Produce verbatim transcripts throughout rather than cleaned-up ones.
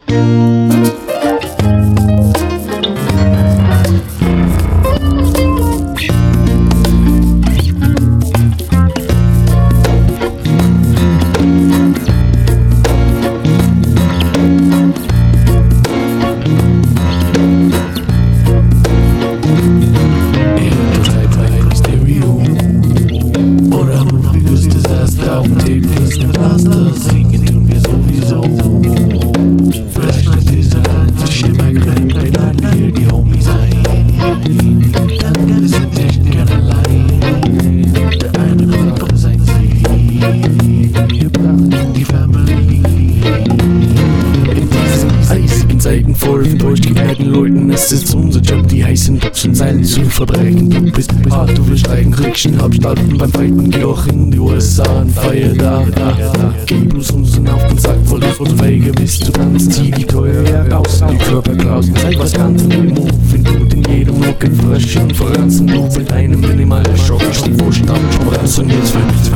Von durchgeknallten Leuten, es ist unser Job, die heißen Jobs und Seilen zu verbrechen. Du bist hart, du willst steigen, kriegst einen Hauptstadt beim Fighten, geh auch in die U S A und feier da, da, da. Geh bloß uns auf den Sack, voll Luft und Wege, bis du kannst, zieh die Teuer heraus, die Körper klaus, zeig was kannst du im Move, wenn du in jedem Rücken frisch und verranzen, du mit einem minimalen Schock, steh vor Stand, schon raus und jetzt wird's.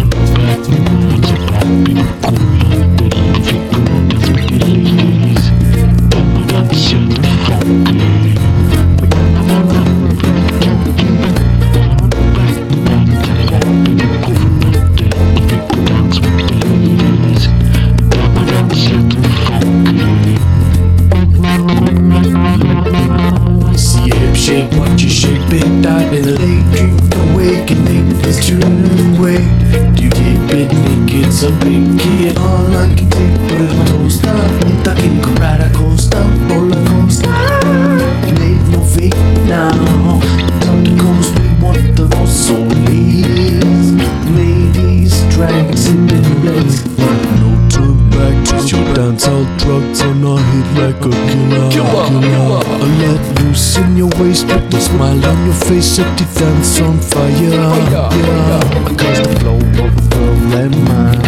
Shake what you shake, big dive in a daydream, awakening is turning away. You keep it naked, so big kid. All I can take, put it on toaster. I can go ride a coaster, roller coaster. Ain't no fake now. Top the coast, we want the most soul ladies. Ladies, drags in the legs. No turn back, twist your dance out, drugs on our head like a killer. killer. A let loose in your waist, put the smile on your face, set the dance on fire. Yeah, because the flow of a girl and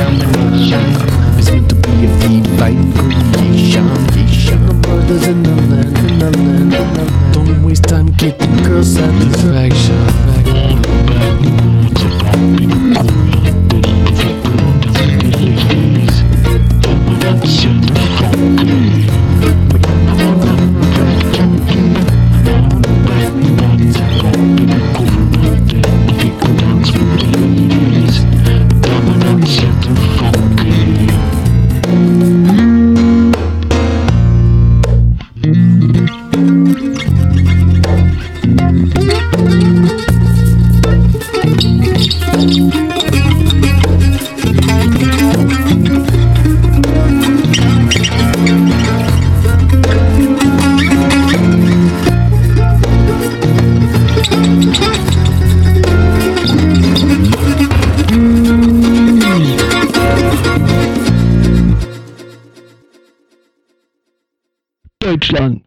mine is meant to be a divine creation. The brothers in the land, in the land, in the land. Don't waste time getting girl satisfaction. Deutschland.